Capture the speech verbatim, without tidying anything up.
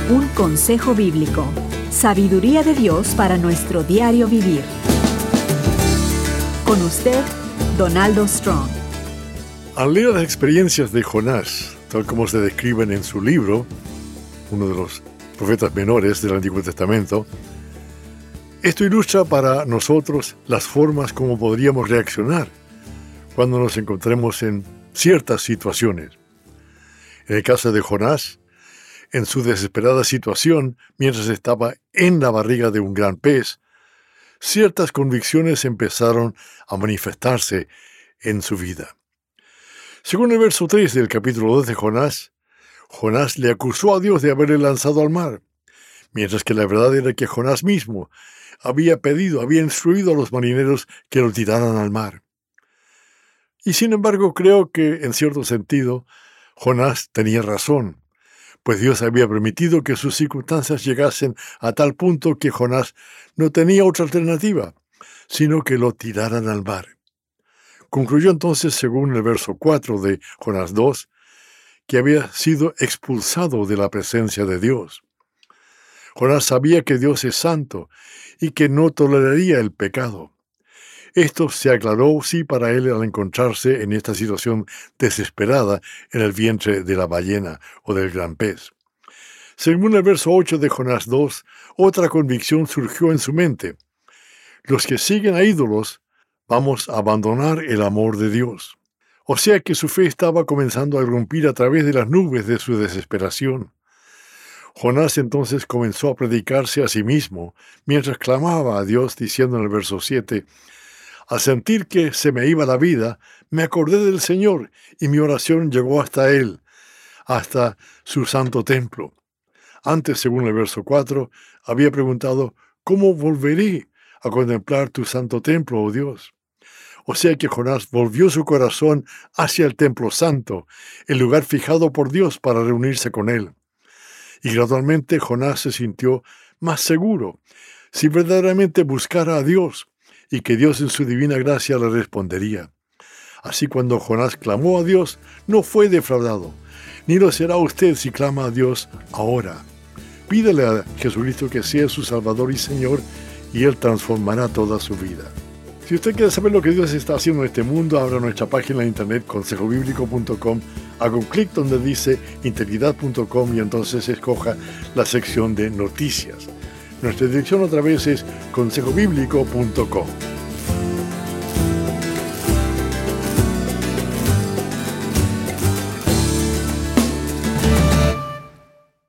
Un consejo bíblico. Sabiduría de Dios para nuestro diario vivir. Con usted, Donaldo Strong. Al leer las experiencias de Jonás, tal como se describen en su libro, uno de los profetas menores del Antiguo Testamento, esto ilustra para nosotros las formas como podríamos reaccionar cuando nos encontremos en ciertas situaciones. En el caso de Jonás, en su desesperada situación, mientras estaba en la barriga de un gran pez, ciertas convicciones empezaron a manifestarse en su vida. Según el verso tres del capítulo dos de Jonás, Jonás le acusó a Dios de haberle lanzado al mar, mientras que la verdad era que Jonás mismo había pedido, había instruido a los marineros que lo tiraran al mar. Y sin embargo, creo que, en cierto sentido, Jonás tenía razón, pues Dios había permitido que sus circunstancias llegasen a tal punto que Jonás no tenía otra alternativa, sino que lo tiraran al mar. Concluyó entonces, según el verso cuatro de Jonás dos, que había sido expulsado de la presencia de Dios. Jonás sabía que Dios es santo y que no toleraría el pecado. Esto se aclaró, sí, para él al encontrarse en esta situación desesperada en el vientre de la ballena o del gran pez. Según el verso ocho de Jonás dos, otra convicción surgió en su mente. Los que siguen a ídolos, vamos a abandonar el amor de Dios. O sea que su fe estaba comenzando a irrumpir a través de las nubes de su desesperación. Jonás entonces comenzó a predicarse a sí mismo, mientras clamaba a Dios diciendo en el verso siete, «Al sentir que se me iba la vida, me acordé del Señor, y mi oración llegó hasta Él, hasta su santo templo». Antes, según el verso cuatro, había preguntado, «¿Cómo volveré a contemplar tu santo templo, oh Dios?». O sea que Jonás volvió su corazón hacia el templo santo, el lugar fijado por Dios para reunirse con Él. Y gradualmente Jonás se sintió más seguro, si verdaderamente buscara a Dios, y que Dios en su divina gracia le respondería. Así cuando Jonás clamó a Dios, no fue defraudado, ni lo será usted si clama a Dios ahora. Pídele a Jesucristo que sea su Salvador y Señor, y Él transformará toda su vida. Si usted quiere saber lo que Dios está haciendo en este mundo, abra nuestra página de internet consejo bíblico punto com, haga un clic donde dice integridad punto com y entonces escoja la sección de noticias. Nuestra dirección otra vez es consejo bíblico punto com.